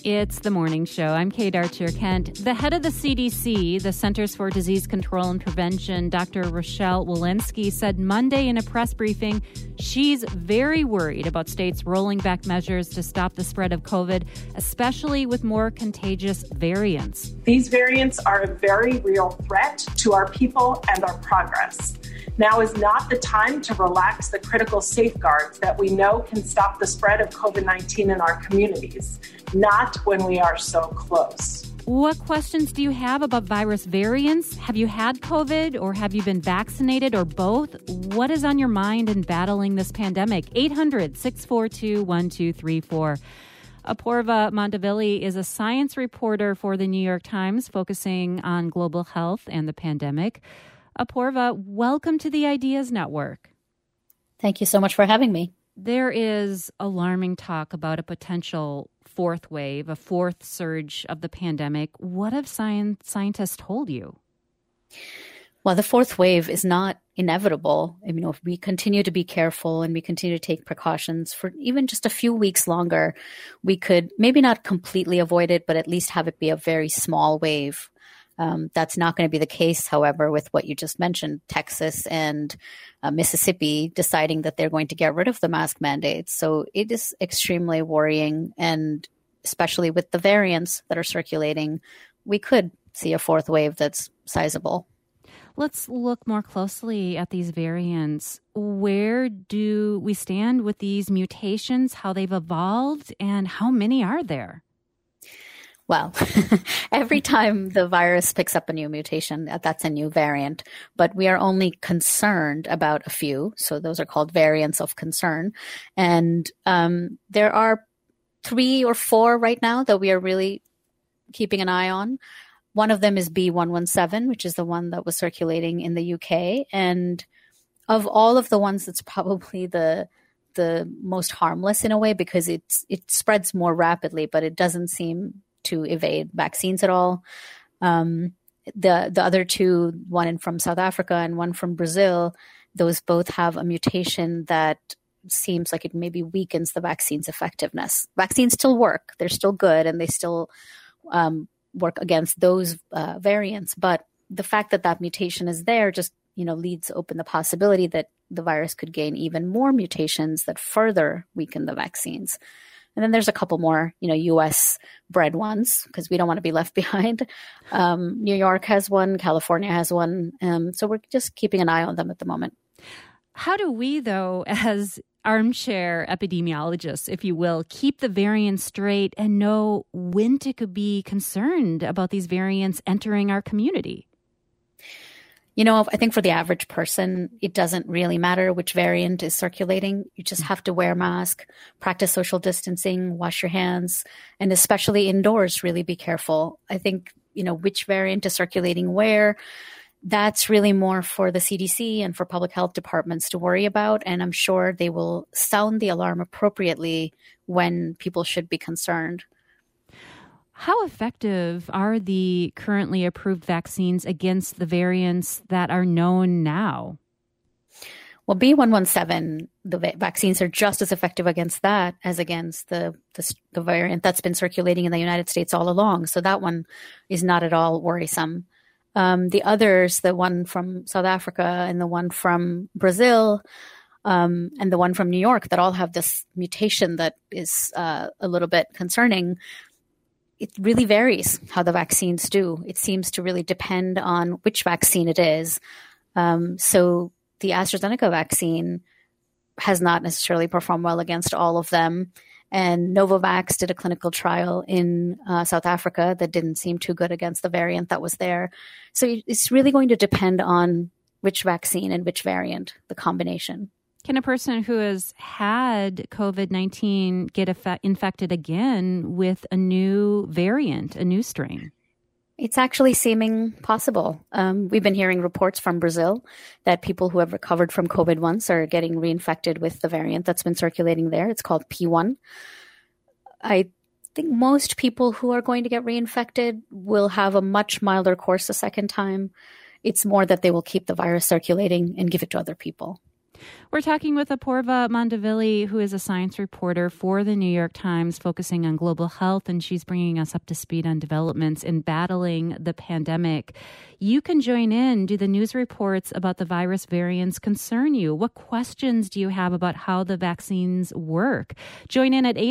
It's the morning show. I'm Kate Archer-Kent. The head of the CDC, the Centers for Disease Control and Prevention, Dr. Rochelle Walensky, said Monday in a press briefing she's very worried about states rolling back measures to stop the spread of COVID, especially with more contagious variants. These variants are a very real threat to our people and our progress. Now is not the time to relax the critical safeguards that we know can stop the spread of COVID-19 in our communities, not when we are so close. What questions do you have about virus variants? Have you had COVID or have you been vaccinated or both? What is on your mind in battling this pandemic? 800-642-1234. Apoorva Mandavilli is a science reporter for the New York Times focusing on global health and the pandemic. Apoorva, welcome to the Ideas Network. Thank you so much for having me. There is alarming talk about a potential fourth wave, a fourth surge of the pandemic. What have scientists told you? Well, the fourth wave is not inevitable. I mean, if we continue to be careful and we continue to take precautions for even just a few weeks longer, we could maybe not completely avoid it, but at least have it be a very small wave. That's not going to be the case, however, with what you just mentioned, Texas and Mississippi deciding that they're going to get rid of the mask mandates. So it is extremely worrying. And especially with the variants that are circulating, we could see a fourth wave that's sizable. Let's look more closely at these variants. Where do we stand with these mutations, how they've evolved, and how many are there? Well, every time the virus picks up a new mutation, that's a new variant, but we are only concerned about a few. So those are called variants of concern. And there are 3 or 4 right now that we are really keeping an eye on. One of them is B117, which is the one that was circulating in the UK. And of all of the ones, it's probably the most harmless in a way because it spreads more rapidly, but it doesn't seem to evade vaccines at all. The other 2, one from South Africa and one from Brazil, those both have a mutation that seems like it maybe weakens the vaccine's effectiveness. Vaccines still work. They're still good and they still work against those variants. But the fact that that mutation is there just, leads open the possibility that the virus could gain even more mutations that further weaken the vaccines. And then there's a couple more, U.S. bred ones because we don't want to be left behind. New York has one. California has one. So we're just keeping an eye on them at the moment. How do we, though, as armchair epidemiologists, if you will, keep the variants straight and know when to be concerned about these variants entering our community? I think for the average person, it doesn't really matter which variant is circulating. You just have to wear a mask, practice social distancing, wash your hands, and especially indoors, really be careful. I think, which variant is circulating where, that's really more for the CDC and for public health departments to worry about. And I'm sure they will sound the alarm appropriately when people should be concerned. How effective are the currently approved vaccines against the variants that are known now? Well, B117, the vaccines are just as effective against that as against the variant that's been circulating in the United States all along. So that one is not at all worrisome. The others, the one from South Africa and the one from Brazil and the one from New York that all have this mutation that is a little bit concerning, it really varies how the vaccines do. It seems to really depend on which vaccine it is. So the AstraZeneca vaccine has not necessarily performed well against all of them. And Novavax did a clinical trial in South Africa that didn't seem too good against the variant that was there. So it's really going to depend on which vaccine and which variant, the combination. Can a person who has had COVID-19 get infected again with a new variant, a new strain? It's actually seeming possible. We've been hearing reports from Brazil that people who have recovered from COVID once are getting reinfected with the variant that's been circulating there. It's called P1. I think most people who are going to get reinfected will have a much milder course the second time. It's more that they will keep the virus circulating and give it to other people. We're talking with Apoorva Mandavilli, who is a science reporter for the New York Times, focusing on global health, and she's bringing us up to speed on developments in battling the pandemic. You can join in. Do the news reports about the virus variants concern you? What questions do you have about how the vaccines work? Join in at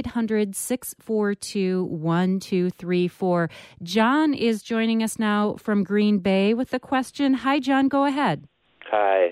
800-642-1234. John is joining us now from Green Bay with the question. Hi, John. Go ahead. Hi.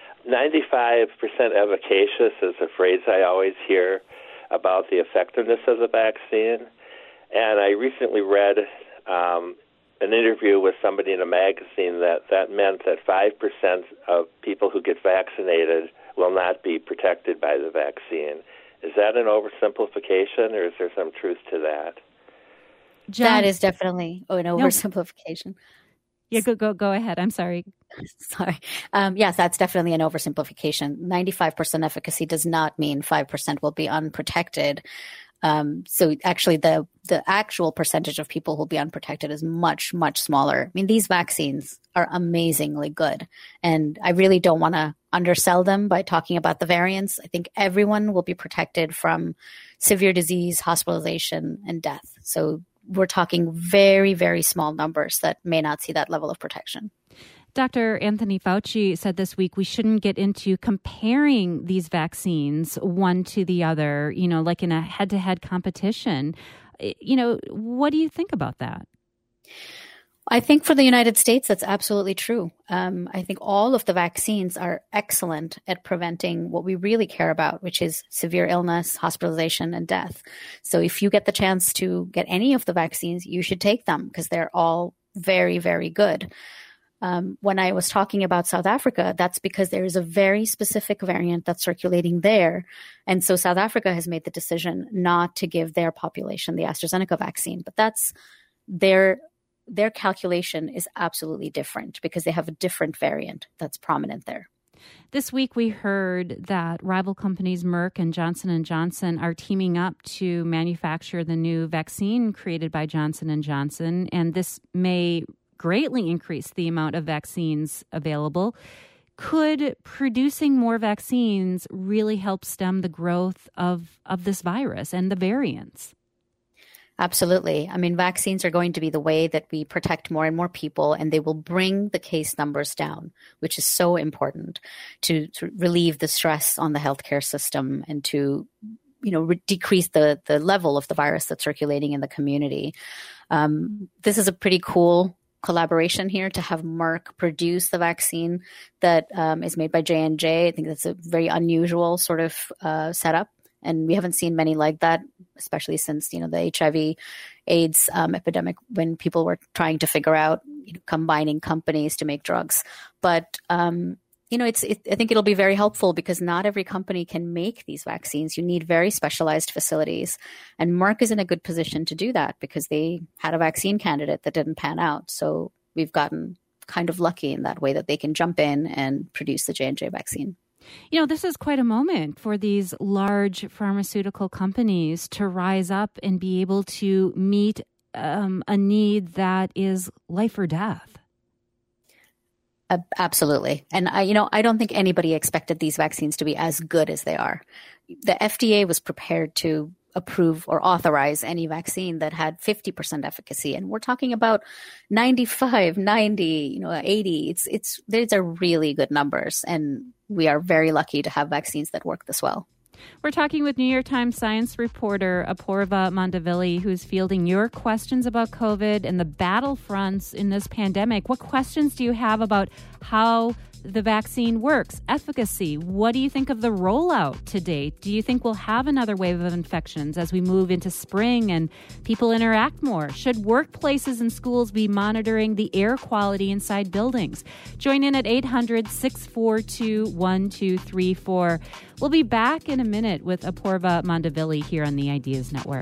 95% efficacious is a phrase I always hear about the effectiveness of the vaccine. And I recently read an interview with somebody in a magazine that meant that 5% of people who get vaccinated will not be protected by the vaccine. Is that an oversimplification, or is there some truth to that? John, that is definitely an oversimplification. Yeah, go ahead. I'm sorry. Sorry. Yes, that's definitely an oversimplification. 95% efficacy does not mean 5% will be unprotected. So actually the actual percentage of people who will be unprotected is much, much smaller. I mean, these vaccines are amazingly good, and I really don't want to undersell them by talking about the variants. I think everyone will be protected from severe disease, hospitalization, and death. So we're talking very, very small numbers that may not see that level of protection. Dr. Anthony Fauci said this week we shouldn't get into comparing these vaccines one to the other, like in a head-to-head competition. What do you think about that? I think for the United States, that's absolutely true. I think all of the vaccines are excellent at preventing what we really care about, which is severe illness, hospitalization, and death. So if you get the chance to get any of the vaccines, you should take them because they're all very, very good. When I was talking about South Africa, that's because there is a very specific variant that's circulating there. And so South Africa has made the decision not to give their population the AstraZeneca vaccine. But that's their calculation is absolutely different because they have a different variant that's prominent there. This week we heard that rival companies Merck and Johnson & Johnson are teaming up to manufacture the new vaccine created by Johnson & Johnson, and this may greatly increase the amount of vaccines available. Could producing more vaccines really help stem the growth of this virus and the variants? Absolutely. I mean, vaccines are going to be the way that we protect more and more people, and they will bring the case numbers down, which is so important to relieve the stress on the healthcare system and to, decrease the level of the virus that's circulating in the community. This is a pretty cool collaboration here to have Merck produce the vaccine that is made by J&J. I think that's a very unusual sort of setup. And we haven't seen many like that, especially since, the HIV/AIDS epidemic, when people were trying to figure out combining companies to make drugs. But, I think it'll be very helpful because not every company can make these vaccines. You need very specialized facilities. And Merck is in a good position to do that because they had a vaccine candidate that didn't pan out. So we've gotten kind of lucky in that way that they can jump in and produce the J&J vaccine. This is quite a moment for these large pharmaceutical companies to rise up and be able to meet a need that is life or death. Absolutely. And I don't think anybody expected these vaccines to be as good as they are. The FDA was prepared to approve or authorize any vaccine that had 50% efficacy. And we're talking about 95, 90, 80. These are really good numbers. And we are very lucky to have vaccines that work this well. We're talking with New York Times science reporter Apoorva Mandavilli, who's fielding your questions about COVID and the battlefronts in this pandemic. What questions do you have about how the vaccine works, efficacy? What do you think of the rollout to date? Do you think we'll have another wave of infections as we move into spring and people interact more? Should workplaces and schools be monitoring the air quality inside buildings? Join in at 800-642-1234. We'll be back in a minute with Apoorva Mandavilli here on the Ideas Network.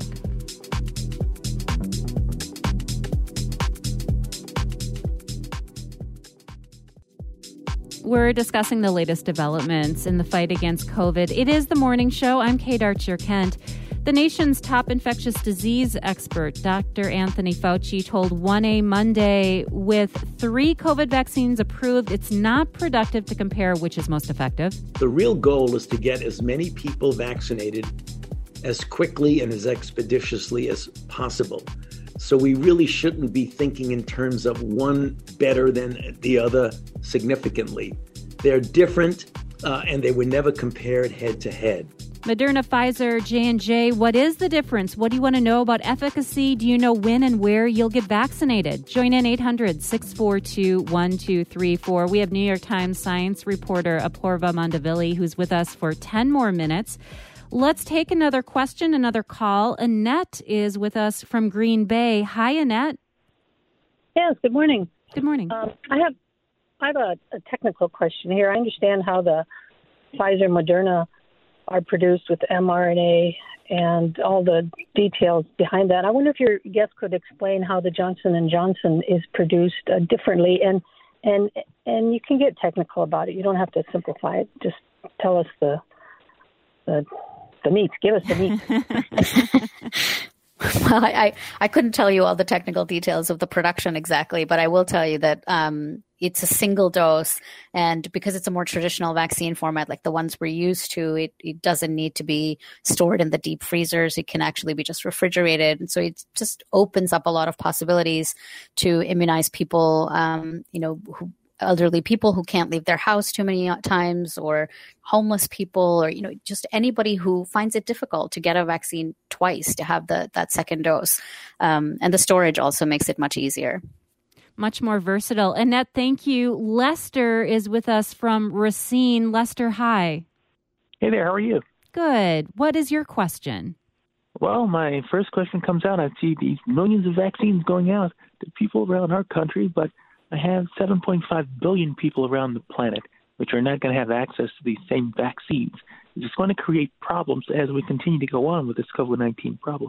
We're discussing the latest developments in the fight against COVID. It is the morning show. I'm Kate Archer-Kent. The nation's top infectious disease expert, Dr. Anthony Fauci, told 1A Monday, with 3 COVID vaccines approved, it's not productive to compare which is most effective. The real goal is to get as many people vaccinated as quickly and as expeditiously as possible. So we really shouldn't be thinking in terms of one better than the other significantly. They're different, and they were never compared head to head. Moderna, Pfizer, J&J, what is the difference? What do you want to know about efficacy? Do you know when and where you'll get vaccinated? Join in 800-642-1234. We have New York Times science reporter Apoorva Mandavilli, who's with us for 10 more minutes. Let's take another question, another call. Annette is with us from Green Bay. Hi, Annette. Yes, good morning. Good morning. I have a technical question here. I understand how the Pfizer, Moderna are produced with mRNA and all the details behind that. I wonder if your guest could explain how the Johnson & Johnson is produced differently. And you can get technical about it. You don't have to simplify it. Just tell us the meat. Give us the meat. Well, I couldn't tell you all the technical details of the production exactly, but I will tell you that it's a single dose. And because it's a more traditional vaccine format, like the ones we're used to, it doesn't need to be stored in the deep freezers. It can actually be just refrigerated. And so it just opens up a lot of possibilities to immunize people, elderly people who can't leave their house too many times, or homeless people, or, just anybody who finds it difficult to get a vaccine twice, to have that second dose. And the storage also makes it much easier. Much more versatile. Annette, thank you. Lester is with us from Racine. Lester, hi. Hey there, how are you? Good. What is your question? Well, my first question comes out. I see these millions of vaccines going out to people around our country, but I have 7.5 billion people around the planet which are not going to have access to these same vaccines. It's going to create problems as we continue to go on with this COVID-19 problem.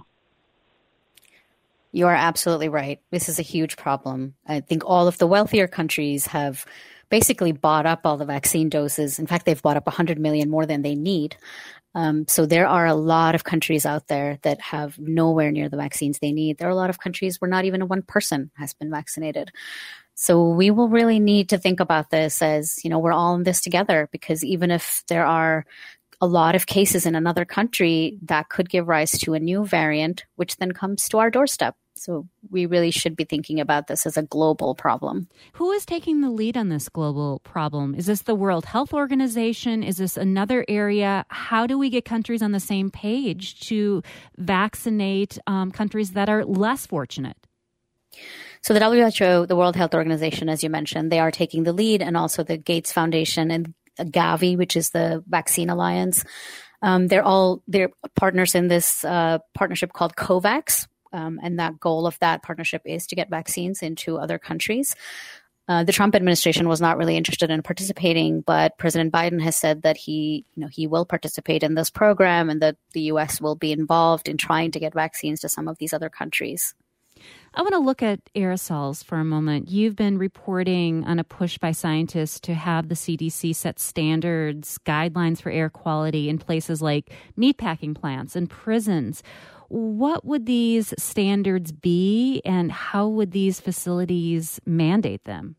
You are absolutely right. This is a huge problem. I think all of the wealthier countries have basically bought up all the vaccine doses. In fact, they've bought up 100 million more than they need. So there are a lot of countries out there that have nowhere near the vaccines they need. There are a lot of countries where not even one person has been vaccinated. So we will really need to think about this as, we're all in this together, because even if there are a lot of cases in another country, that could give rise to a new variant, which then comes to our doorstep. So we really should be thinking about this as a global problem. Who is taking the lead on this global problem? Is this the World Health Organization? Is this another area? How do we get countries on the same page to vaccinate countries that are less fortunate? So the WHO, the World Health Organization, as you mentioned, they are taking the lead, and also the Gates Foundation and Gavi, which is the Vaccine Alliance. They're partners in this partnership called COVAX. And that goal of that partnership is to get vaccines into other countries. The Trump administration was not really interested in participating, but President Biden has said that he will participate in this program, and that the U.S. will be involved in trying to get vaccines to some of these other countries. I want to look at aerosols for a moment. You've been reporting on a push by scientists to have the CDC set standards, guidelines for air quality in places like meatpacking plants and prisons. What would these standards be, and how would these facilities mandate them?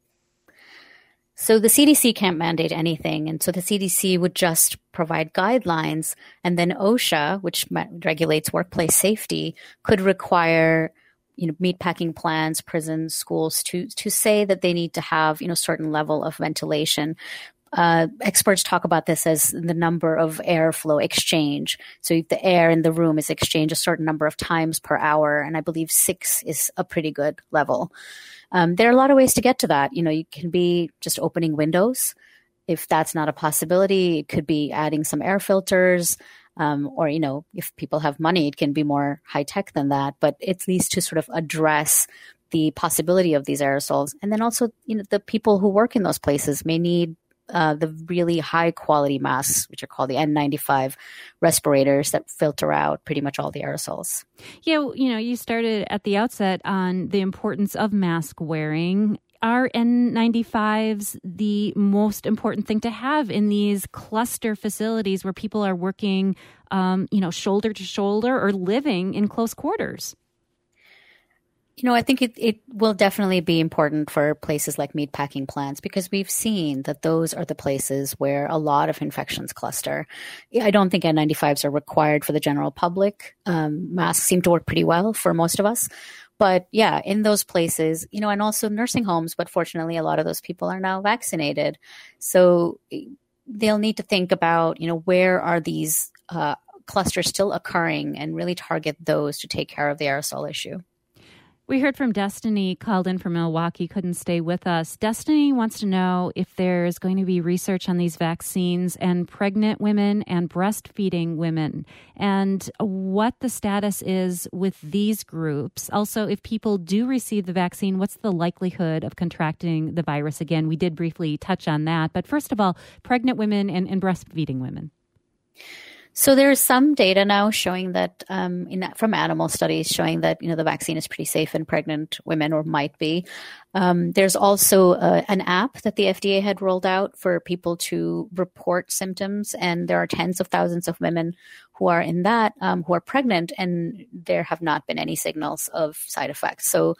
So the CDC can't mandate anything, and so the CDC would just provide guidelines, and then OSHA, which regulates workplace safety, could require meatpacking plants, prisons, schools to say that they need to have certain level of ventilation. Experts talk about this as the number of airflow exchange. So if the air in the room is exchanged a certain number of times per hour, and I believe 6 is a pretty good level. There are a lot of ways to get to that. You can be just opening windows. If that's not a possibility, it could be adding some air filters. Or, if people have money, it can be more high tech than that. But it needs to sort of address the possibility of these aerosols. And then also, the people who work in those places may need the really high quality masks, which are called the N95 respirators that filter out pretty much all the aerosols. Yeah, you started at the outset on the importance of mask wearing. are N95s the most important thing to have in these cluster facilities where people are working, shoulder to shoulder or living in close quarters? I think it will definitely be important for places like meatpacking plants because we've seen that those are the places where a lot of infections cluster. I don't think N95s are required for the general public. Masks seem to work pretty well for most of us. But yeah, in those places, and also nursing homes, but fortunately a lot of those people are now vaccinated. So they'll need to think about, where are these clusters still occurring and really target those to take care of the aerosol issue. We heard from Destiny, called in from Milwaukee, couldn't stay with us. Destiny wants to know if there's going to be research on these vaccines and pregnant women and breastfeeding women and what the status is with these groups. Also, if people do receive the vaccine, what's the likelihood of contracting the virus again? We did briefly touch on that. But first of all, pregnant women and breastfeeding women. So there's some data now showing that from animal studies showing that, the vaccine is pretty safe in pregnant women or might be. There's also an app that the FDA had rolled out for people to report symptoms. And there are tens of thousands of women who are in that, who are pregnant, and there have not been any signals of side effects. So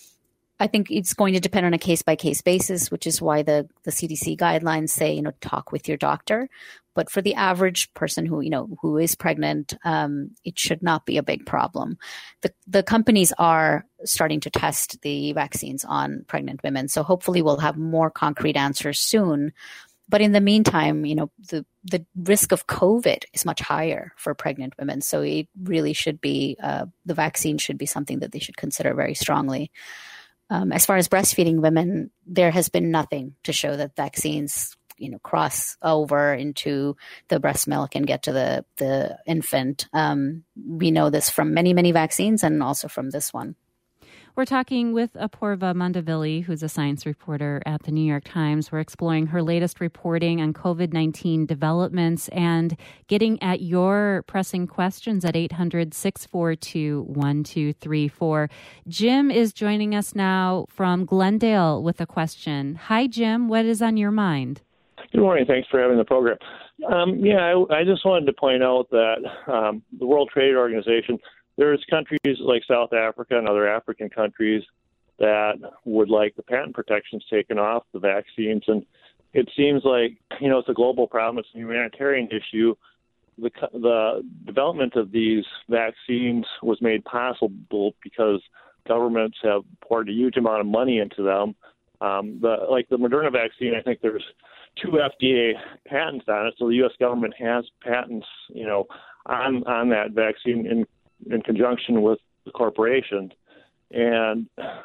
I think it's going to depend on a case-by-case basis, which is why the CDC guidelines say, talk with your doctor. But for the average person who is pregnant, it should not be a big problem. The companies are starting to test the vaccines on pregnant women. So hopefully we'll have more concrete answers soon. But in the meantime, the risk of COVID is much higher for pregnant women. So it really should be, the vaccine should be something that they should consider very strongly. As far as breastfeeding women, there has been nothing to show that vaccines, cross over into the breast milk and get to the infant. We know this from many, many vaccines and also from this one. We're talking with Apoorva Mandavilli, who's a science reporter at the New York Times. We're exploring her latest reporting on COVID-19 developments and getting at your pressing questions at 800-642-1234. Jim is joining us now from Glendale with a question. Hi, Jim. What is on your mind? Good morning. Thanks for having the program. I just wanted to point out that the World Trade Organization, there's countries like South Africa and other African countries that would like the patent protections taken off the vaccines. And it seems like, it's a global problem. It's a humanitarian issue. The development of these vaccines was made possible because governments have poured a huge amount of money into them. The Moderna vaccine, I think there's 2 FDA patents on it. So the U.S. government has patents, on that vaccine in conjunction with the corporations. And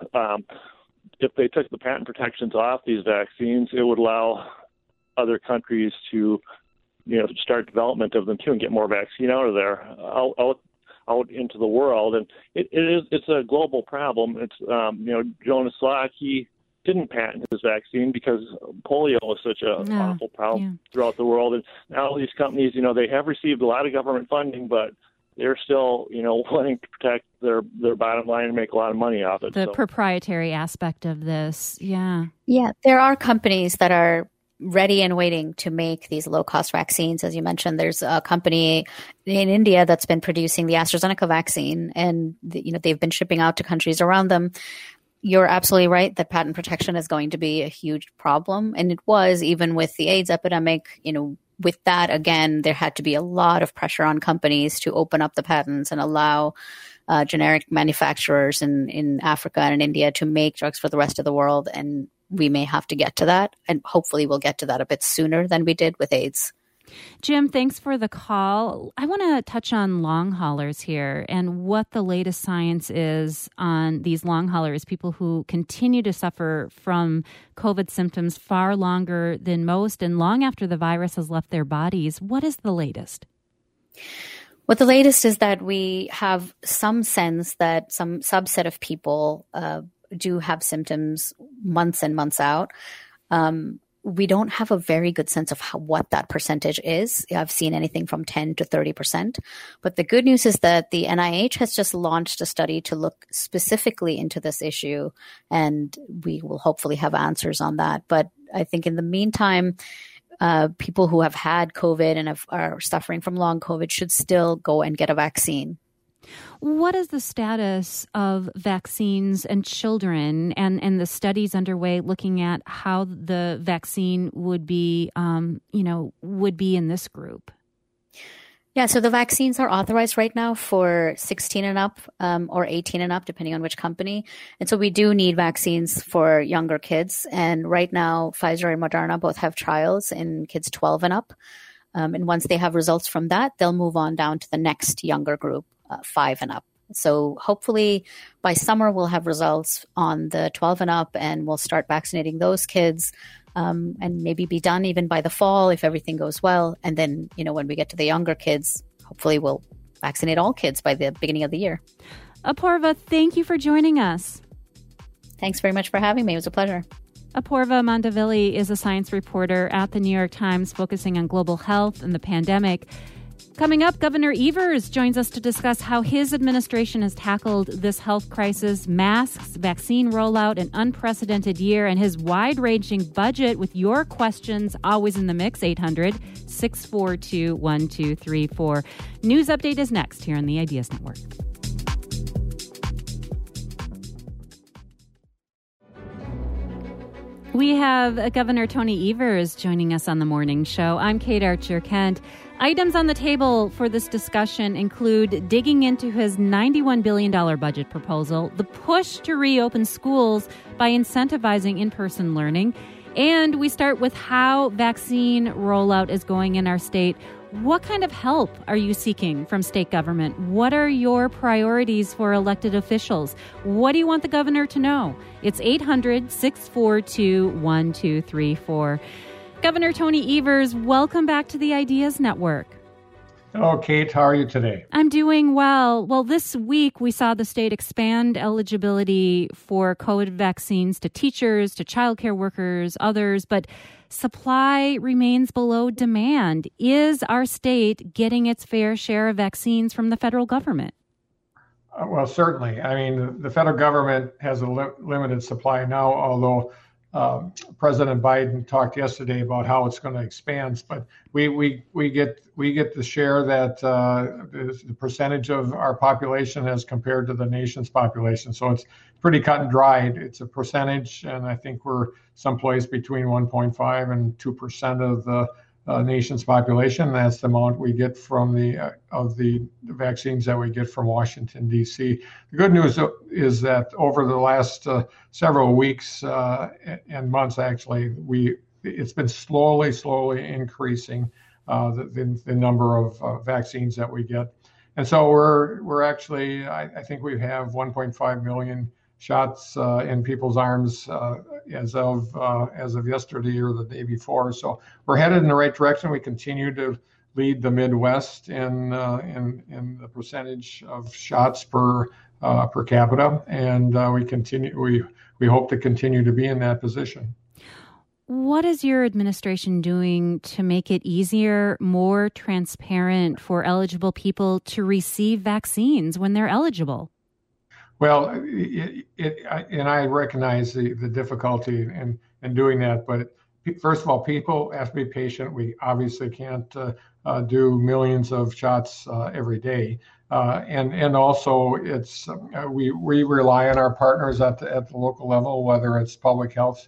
if they took the patent protections off these vaccines, it would allow other countries to, start development of them too and get more vaccine out of there, out into the world. And it's a global problem. It's, Jonas Salk, he didn't patent his vaccine because polio is such an awful problem throughout the world. And now all these companies, they have received a lot of government funding, but they're still, wanting to protect their bottom line and make a lot of money off it. The proprietary aspect of this, Yeah, there are companies that are ready and waiting to make these low-cost vaccines. As you mentioned, there's a company in India that's been producing the AstraZeneca vaccine, and they've been shipping out to countries around them. You're absolutely right that patent protection is going to be a huge problem. And it was even with the AIDS epidemic, with that, again, there had to be a lot of pressure on companies to open up the patents and allow generic manufacturers in Africa and in India to make drugs for the rest of the world. And we may have to get to that. And hopefully we'll get to that a bit sooner than we did with AIDS. Jim, thanks for the call. I want to touch on long haulers here and what the latest science is on these long haulers, people who continue to suffer from COVID symptoms far longer than most and long after the virus has left their bodies. What is the latest? Well, the latest is that we have some sense that some subset of people do have symptoms months and months out. we don't have a very good sense of what that percentage is. I've seen anything from 10 to 30%. But the good news is that the NIH has just launched a study to look specifically into this issue, and we will hopefully have answers on that. But I think in the meantime, people who have had COVID and are suffering from long COVID should still go and get a vaccine. What is the status of vaccines and children and the studies underway looking at how the vaccine would be, would be in this group? Yeah, so the vaccines are authorized right now for 16 and up or 18 and up, depending on which company. And so we do need vaccines for younger kids. And right now, Pfizer and Moderna both have trials in kids 12 and up. And once they have results from that, they'll move on down to the next younger group, 5 and up. So hopefully by summer, we'll have results on the 12 and up, and we'll start vaccinating those kids. And maybe be done even by the fall if everything goes well. And then, when we get to the younger kids, hopefully we'll vaccinate all kids by the beginning of the year. Apoorva, thank you for joining us. Thanks very much for having me. It was a pleasure. Apoorva Mandavilli is a science reporter at the New York Times focusing on global health and the pandemic. Coming up, Governor Evers joins us to discuss how his administration has tackled this health crisis, masks, vaccine rollout, an unprecedented year, and his wide-ranging budget. With your questions always in the mix, 800-642-1234. News Update is next here on the Ideas Network. We have Governor Tony Evers joining us on the morning show. I'm Kate Archer-Kent. Items on the table for this discussion include digging into his $91 billion budget proposal, the push to reopen schools by incentivizing in-person learning, and we start with how vaccine rollout is going in our state. What kind of help are you seeking from state government? What are your priorities for elected officials? What do you want the governor to know? It's 800-642-1234. Governor Tony Evers, welcome back to the Ideas Network. Hello, Kate. How are you today? I'm doing well. Well, this week we saw the state expand eligibility for COVID vaccines to teachers, to childcare workers, others, but supply remains below demand. Is our state getting its fair share of vaccines from the federal government? Well, certainly. I mean, the federal government has a limited supply now, although President Biden talked yesterday about how it's going to expand, but we get the share that the percentage of our population as compared to the nation's population. So it's pretty cut and dried. It's a percentage, and I think we're someplace between 1.5 and 2% of the nation's population. That's the amount we get from the vaccines that we get from Washington, D.C. The good news is that over the last several weeks and months, actually, it's been slowly increasing the number of vaccines that we get. And so we're actually, I think we have 1.5 million shots in people's arms as of yesterday or the day before. So we're headed in the right direction. We continue to lead the Midwest in the percentage of shots per capita, and we hope to continue to be in that position. What is your administration doing to make it easier, more transparent for eligible people to receive vaccines when they're eligible? Well, and I recognize the difficulty in doing that, but first of all, people have to be patient. We obviously can't do millions of shots every day, and also it's we rely on our partners at the local level, whether it's public health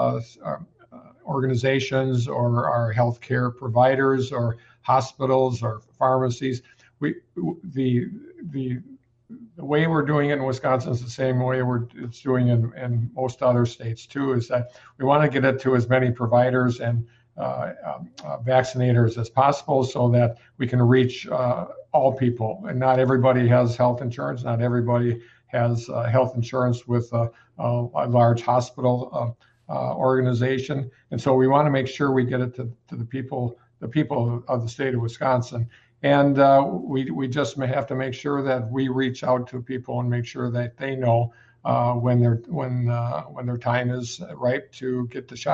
organizations or our healthcare providers or hospitals or pharmacies. The way we're doing it in Wisconsin is the same way it's doing in most other states too, is that we want to get it to as many providers and vaccinators as possible so that we can reach all people. And not everybody has health insurance. Not everybody has health insurance with a large hospital organization. And so we want to make sure we get it to the people of the state of Wisconsin. And we just have to make sure that we reach out to people and make sure that they know when their time is right to get the shot.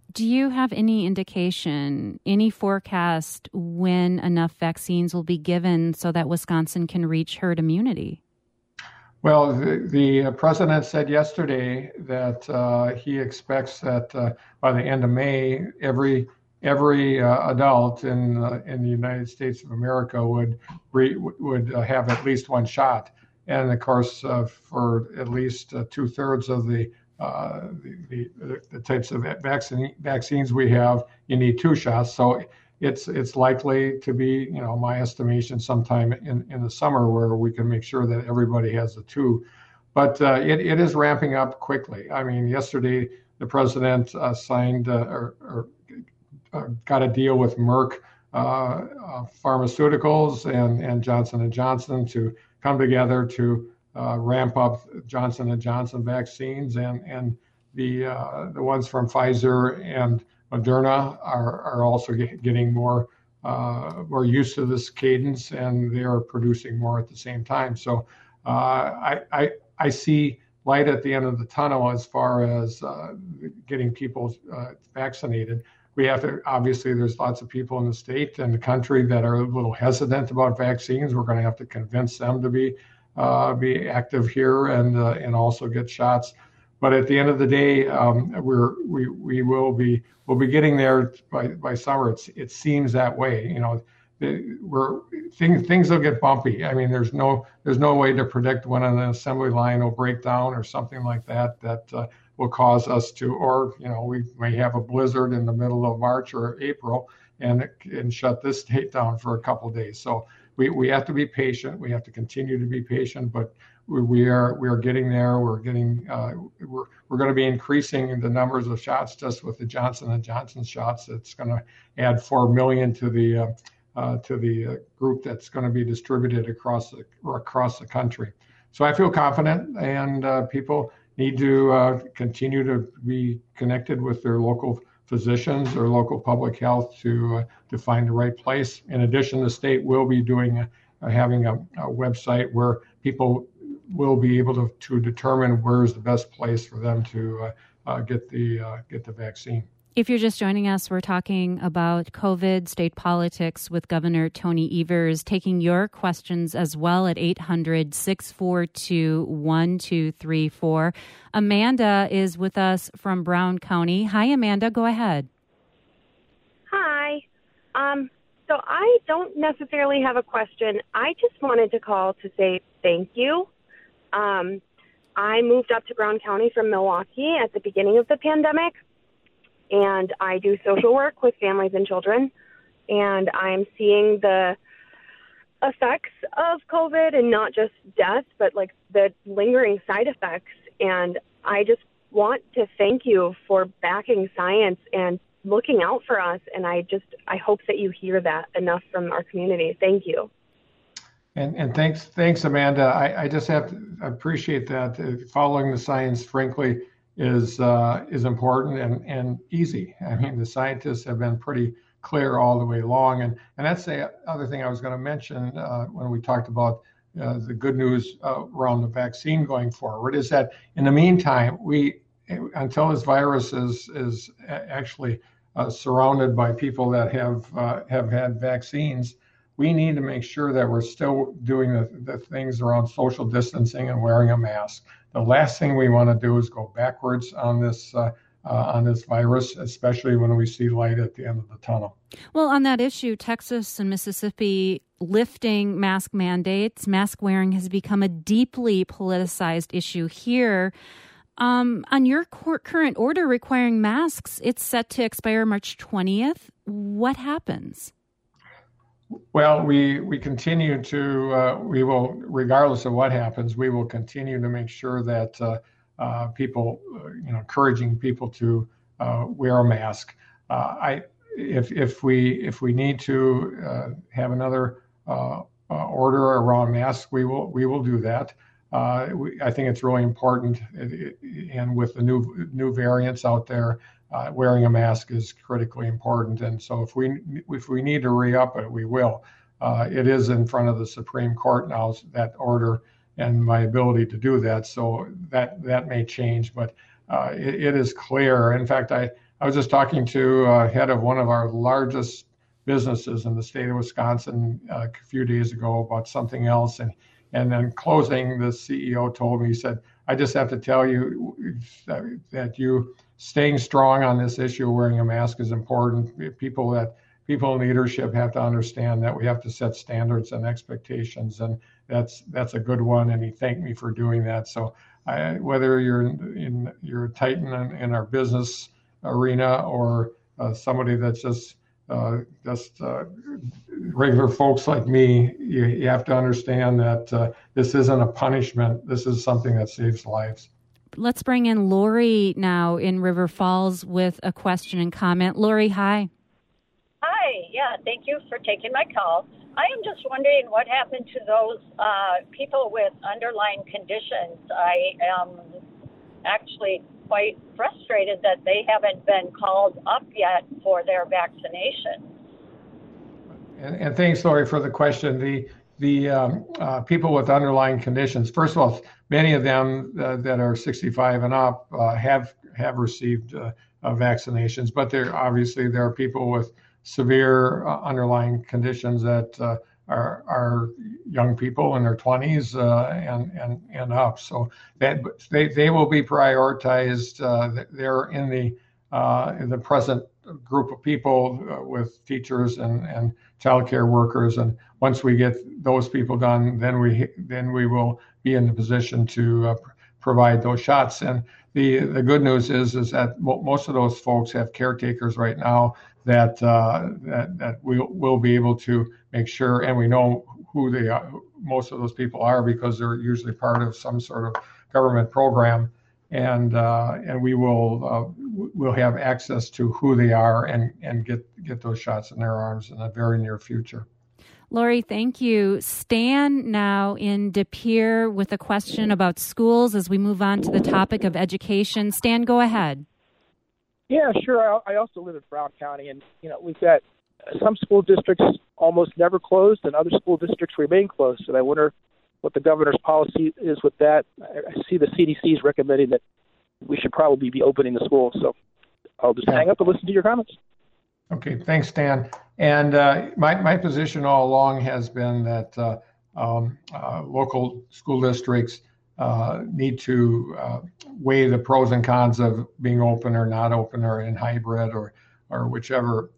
Do you have any indication, any forecast when enough vaccines will be given so that Wisconsin can reach herd immunity? Well, the president said yesterday that he expects that by the end of May, every adult in the United States of America would have at least one shot, and of course, for at least 2/3 of the types of vaccines we have, you need 2 shots. So it's likely to be, my estimation, sometime in the summer where we can make sure that everybody has the 2. But it is ramping up quickly. I mean, yesterday the president signed or got a deal with Merck Pharmaceuticals and Johnson & Johnson to come together to ramp up Johnson & Johnson vaccines, and the ones from Pfizer and Moderna are also getting more used to this cadence, and they are producing more at the same time. So I see light at the end of the tunnel as far as getting people vaccinated. We have to, obviously, there's lots of people in the state and the country that are a little hesitant about vaccines. We're going to have to convince them to be active here and also get shots. But at the end of the day, we'll be getting there by summer. It seems that way. Things will get bumpy. I mean, there's no way to predict when an assembly line will break down or something like that will cause us to, or we may have a blizzard in the middle of March or April and shut this state down for a couple of days. So we have to be patient. We have to continue to be patient, but we are getting there. We're going to be increasing the numbers of shots just with the Johnson & Johnson shots. It's going to add 4 million to the group that's going to be distributed across the country. So I feel confident, and people need to continue to be connected with their local physicians or local public health to find the right place. In addition, the state will be having a website where people will be able to determine where's the best place for them to get the vaccine. If you're just joining us, we're talking about COVID, state politics with Governor Tony Evers, taking your questions as well at 800-642-1234. Amanda is with us from Brown County. Hi, Amanda. Go ahead. Hi. So I don't necessarily have a question. I just wanted to call to say thank you. I moved up to Brown County from Milwaukee at the beginning of the pandemic, and I do social work with families and children, and I'm seeing the effects of COVID, and not just death, but like the lingering side effects. And I just want to thank you for backing science and looking out for us. And I hope that you hear that enough from our community. Thank you. And thanks, Amanda. I just have to appreciate that. Following the science, frankly, is important and easy. I mean, the scientists have been pretty clear all the way along, and that's the other thing I was going to mention when we talked about the good news around the vaccine going forward is that in the meantime, until this virus is actually surrounded by people that have had vaccines, we need to make sure that we're still doing the things around social distancing and wearing a mask. The last thing we want to do is go backwards on this virus, especially when we see light at the end of the tunnel. Well, on that issue, Texas and Mississippi lifting mask mandates, mask wearing has become a deeply politicized issue here. On your current order requiring masks, it's set to expire March 20th. What happens? Well, we continue to, we will, regardless of what happens, we will continue to make sure that people, encouraging people to wear a mask. If we need to have another order around masks, we will do that. I think it's really important, and with the new variants out there, wearing a mask is critically important. And so if we need to re-up it, we will. It is in front of the Supreme Court now, that order, and my ability to do that. So that may change, but it is clear. In fact, I was just talking to head of one of our largest businesses in the state of Wisconsin a few days ago about something else, and then closing, the CEO told me, he said, I just have to tell you that you staying strong on this issue of wearing a mask is important. People in leadership have to understand that we have to set standards and expectations, and that's a good one. And he thanked me for doing that. So whether you're a titan in our business arena or somebody that's just regular folks like me, you have to understand that this isn't a punishment. This is something that saves lives. Let's bring in Lori now in River Falls with a question and comment. Lori, hi. Hi, yeah, thank you for taking my call. I am just wondering what happened to those people with underlying conditions. I am actually quite frustrated that they haven't been called up yet for their vaccination. And thanks, Lori, for the question. The people with underlying conditions, first of all, many of them that are 65 and up have received vaccinations, but there are people with severe underlying conditions that are young people in their 20s and up. So that they will be prioritized. They're in the present group of people with teachers and childcare workers. And once we get those people done, then we will be in the position to provide those shots. And the good news is that most of those folks have caretakers right now that we'll be able to make sure, and we know who they are. Most of those people are, because they're usually part of some sort of government program, and we'll have access to who they are and get those shots in their arms in the very near future. Lori, thank you. Stan now in De Pere with a question about schools as we move on to the topic of education. Stan, go ahead. Yeah, sure. I also live in Brown County, and we've got some school districts almost never closed, and other school districts remain closed. And I wonder what the governor's policy is with that. I see the CDC is recommending that we should probably be opening the schools. So I'll just hang up and listen to your comments. Okay, thanks, Stan. And my position all along has been that local school districts need to weigh the pros and cons of being open or not open, or in hybrid, or whichever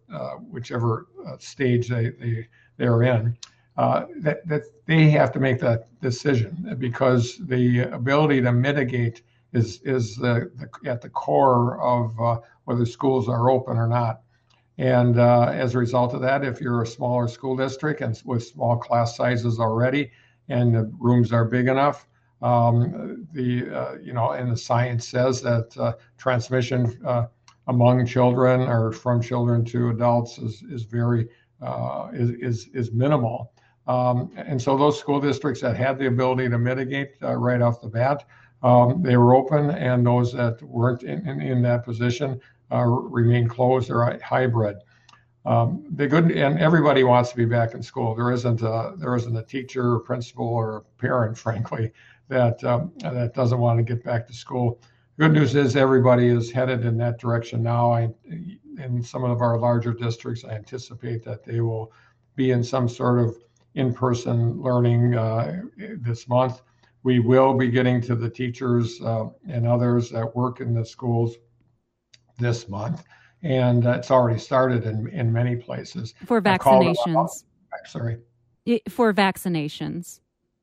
stage they're in. That they have to make that decision, because the ability to mitigate is at the core of whether schools are open or not. And as a result of that, if you're a smaller school district and with small class sizes already, and the rooms are big enough, and the science says that transmission among children or from children to adults is very minimal. And so those school districts that had the ability to mitigate right off the bat, they were open, and those that weren't in that position remain closed or hybrid. And everybody wants to be back in school. There isn't a teacher or principal or a parent, frankly, that doesn't want to get back to school. Good news is everybody is headed in that direction now. In some of our larger districts, I anticipate that they will be in some sort of in-person learning this month. We will be getting to the teachers and others that work in the schools this month, and it's already started in many places. For vaccinations. For vaccinations.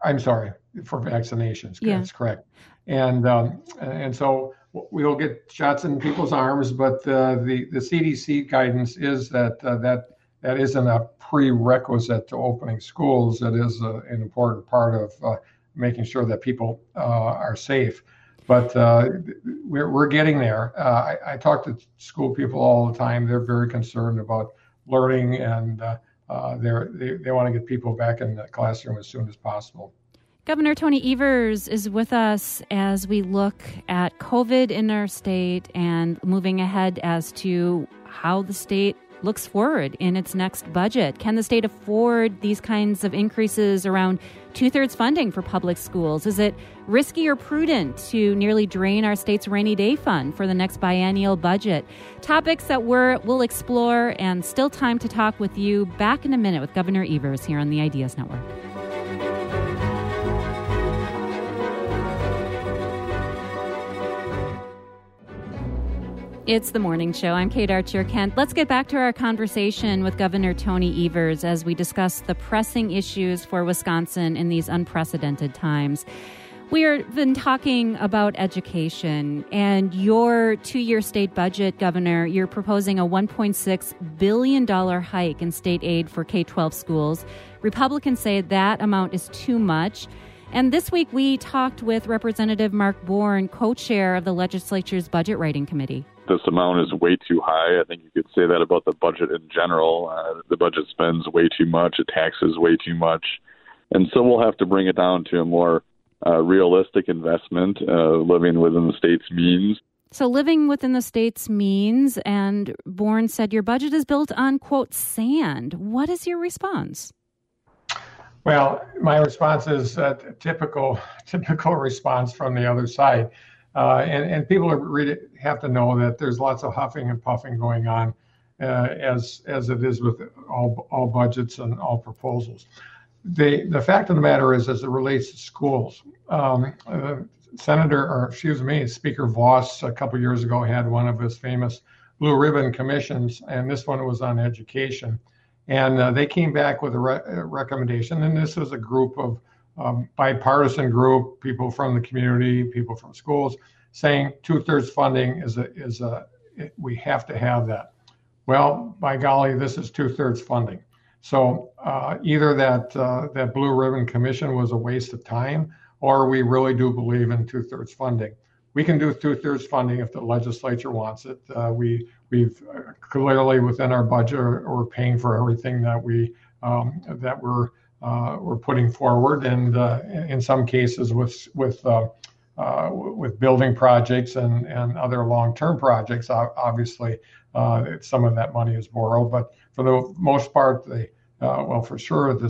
Yeah. That's correct. And so we'll get shots in people's arms, but the CDC guidance is that isn't a prerequisite to opening schools. It is an important part of making sure that people are safe. But we're getting there. I talk to school people all the time. They're very concerned about learning, and they want to get people back in the classroom as soon as possible. Governor Tony Evers is with us as we look at COVID in our state and moving ahead as to how the state looks forward in its next budget. Can the state afford these kinds of increases around two-thirds funding for public schools? Is it risky or prudent to nearly drain our state's rainy day fund for the next biennial budget? Topics that we'll explore, and still time to talk with you. Back in a minute with Governor Evers here on the Ideas Network. It's the morning show. I'm Kate Archer-Kent. Let's get back to our conversation with Governor Tony Evers as we discuss the pressing issues for Wisconsin in these unprecedented times. We've been talking about education and your two-year state budget, Governor. You're proposing a $1.6 billion hike in state aid for K-12 schools. Republicans say that amount is too much. And this week we talked with Representative Mark Bourne, co-chair of the legislature's Budget Writing Committee. This amount is way too high. I think you could say that about the budget in general. The budget spends way too much. It taxes way too much. And so we'll have to bring it down to a more realistic investment, living within the state's means. So living within the state's means, and Bourne said your budget is built on, quote, sand. What is your response? Well, my response is a typical response from the other side. And people really have to know that there's lots of huffing and puffing going on, as it is with all budgets and all proposals. The fact of the matter is, as it relates to schools, Speaker Voss a couple years ago had one of his famous blue ribbon commissions, and this one was on education. And they came back with a recommendation, and this was a group of bipartisan group, people from the community, people from schools, saying 2/3 funding we have to have that. Well, by golly, this is 2/3 funding. So either that blue ribbon commission was a waste of time, or we really do believe in 2/3 funding. We can do 2/3 funding if the legislature wants it. We've clearly within our budget we're paying for everything that we're putting forward, and in some cases with building projects and other long-term projects, obviously some of that money is borrowed. But for the most part, for sure the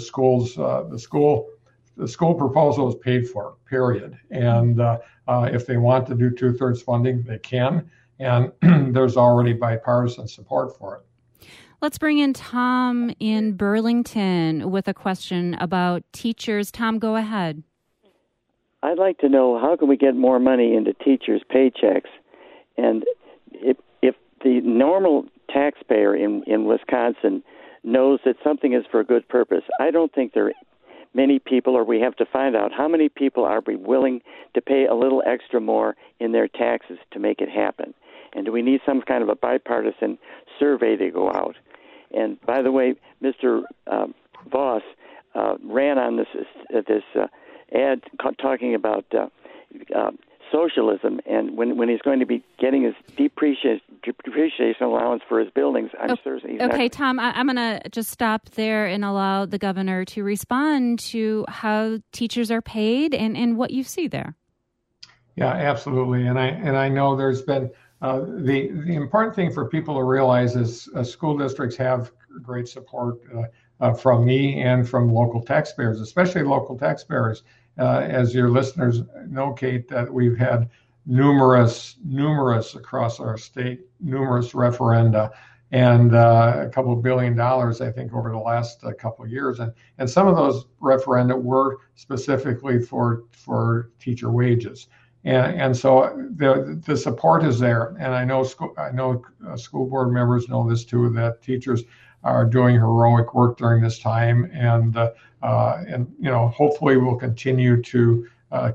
school proposal is paid for, period. And if they want to do 2/3 funding, they can. And there's already bipartisan support for it. Let's bring in Tom in Burlington with a question about teachers. Tom, go ahead. I'd like to know, how can we get more money into teachers' paychecks? And if the normal taxpayer in Wisconsin knows that something is for a good purpose, I don't think there are many people, or we have to find out how many people are willing to pay a little extra more in their taxes to make it happen. And do we need some kind of a bipartisan survey to go out? And by the way, Mr. Voss ran on this ad talking about socialism, and when he's going to be getting his depreciation allowance for his buildings, I'm certain. Okay, Tom, I'm going to just stop there and allow the governor to respond to how teachers are paid and what you see there. Yeah, absolutely, and I know there's been. The important thing for people to realize is school districts have great support from me and from local taxpayers, especially local taxpayers. As your listeners know, Kate, that we've had numerous across our state, numerous referenda, and a couple $1 billion, I think, over the last couple of years. And some of those referenda were specifically for teacher wages. And so the support is there, and I know school board members know this too, that teachers are doing heroic work during this time, and hopefully we'll continue to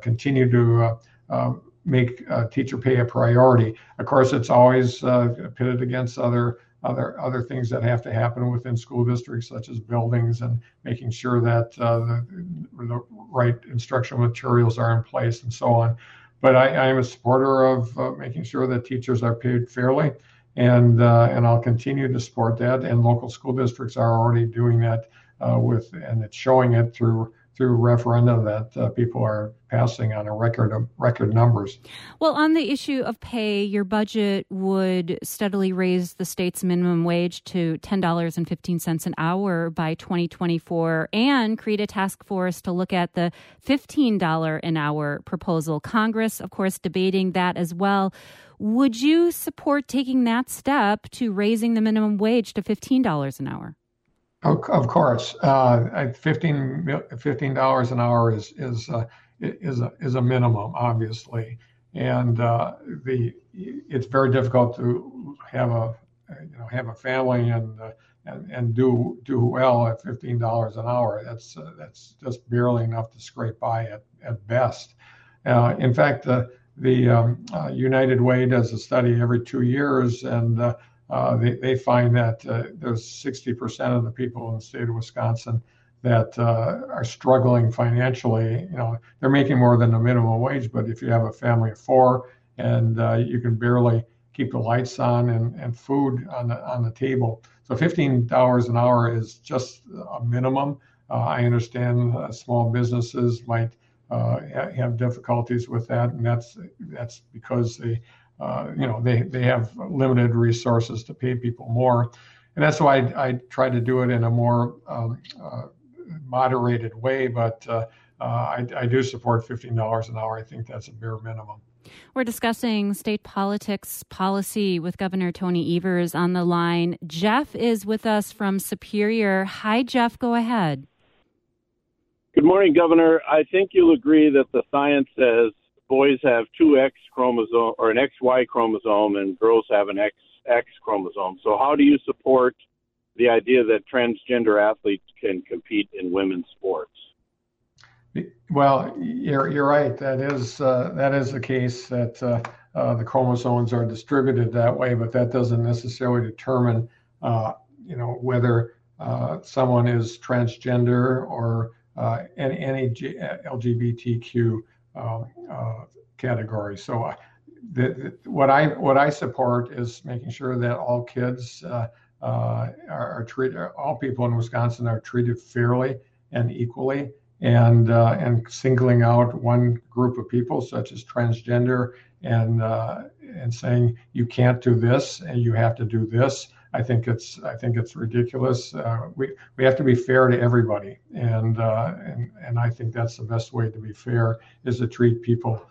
make teacher pay a priority. Of course, it's always pitted against other things that have to happen within school districts, such as buildings and making sure that the right instructional materials are in place and so on. But I am a supporter of making sure that teachers are paid fairly, and I'll continue to support that. And local school districts are already doing that and it's showing it through through referendum that people are passing on a record numbers. Well, on the issue of pay, your budget would steadily raise the state's minimum wage to $10.15 an hour by 2024 and create a task force to look at the $15 an hour proposal. Congress, of course, debating that as well. Would you support taking that step to raising the minimum wage to $15 an hour? Of course, $15 an hour is a minimum, obviously, and it's very difficult to have a family and do well at $15 an hour. That's just barely enough to scrape by at best. In fact, the United Way does a study every 2 years, and they find that there's 60% of the people in the state of Wisconsin that are struggling financially. They're making more than the minimum wage, but if you have a family of four and you can barely keep the lights on and food on the table, so $15 an hour is just a minimum. I understand small businesses might have difficulties with that, and that's because they have limited resources to pay people more. And that's why I try to do it in a more moderated way. But I do support $15 an hour. I think that's a bare minimum. We're discussing state politics policy with Governor Tony Evers on the line. Jeff is with us from Superior. Hi, Jeff. Go ahead. Good morning, Governor. I think you'll agree that the science says boys have two X chromosome or an XY chromosome and girls have an XX chromosome. So how do you support the idea that transgender athletes can compete in women's sports? Well, you're right. That is the case that the chromosomes are distributed that way, but that doesn't necessarily determine whether someone is transgender or any LGBTQ category. So what I support is making sure that all kids are treated, all people in Wisconsin are treated fairly and equally, and singling out one group of people such as transgender and saying you can't do this and you have to do this. I think it's ridiculous. We have to be fair to everybody, and I think that's the best way to be fair is to treat people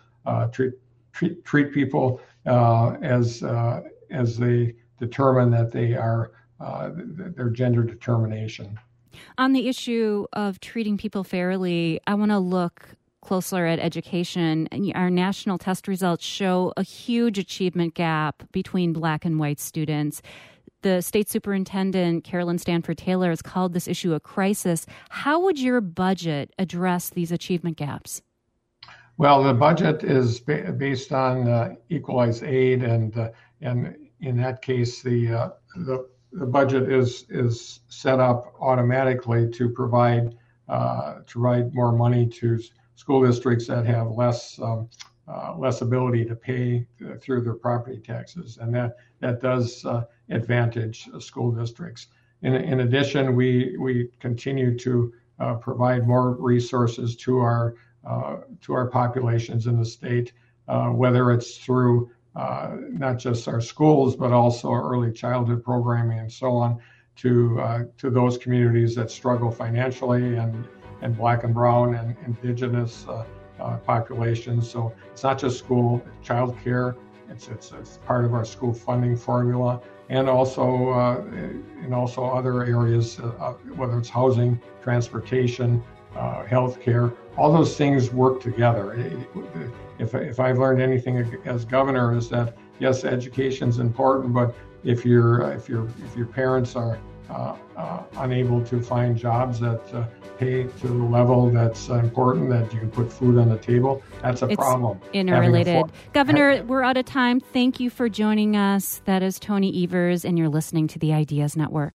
as they determine that they are their gender determination. On the issue of treating people fairly, I want to look closer at education. Our national test results show a huge achievement gap between Black and white students. The state superintendent, Carolyn Stanford Taylor, has called this issue a crisis. How would your budget address these achievement gaps? Well, the budget is based on equalized aid, and in that case, the budget is set up automatically to provide more money to school districts that have less ability to pay through their property taxes, and that does advantage school districts. In addition, we continue to provide more resources to our populations in the state, whether it's through not just our schools but also our early childhood programming and so on, to those communities that struggle financially and Black and Brown and Indigenous populations. So it's not just school, child care. It's part of our school funding formula, and also other areas, whether it's housing, transportation, healthcare. All those things work together. If I've learned anything as governor is that yes, education is important, but if your parents are unable to find jobs that pay to the level that's important, that you can put food on the table, that's a problem. Interrelated. Governor, we're out of time. Thank you for joining us. That is Tony Evers, and you're listening to the Ideas Network.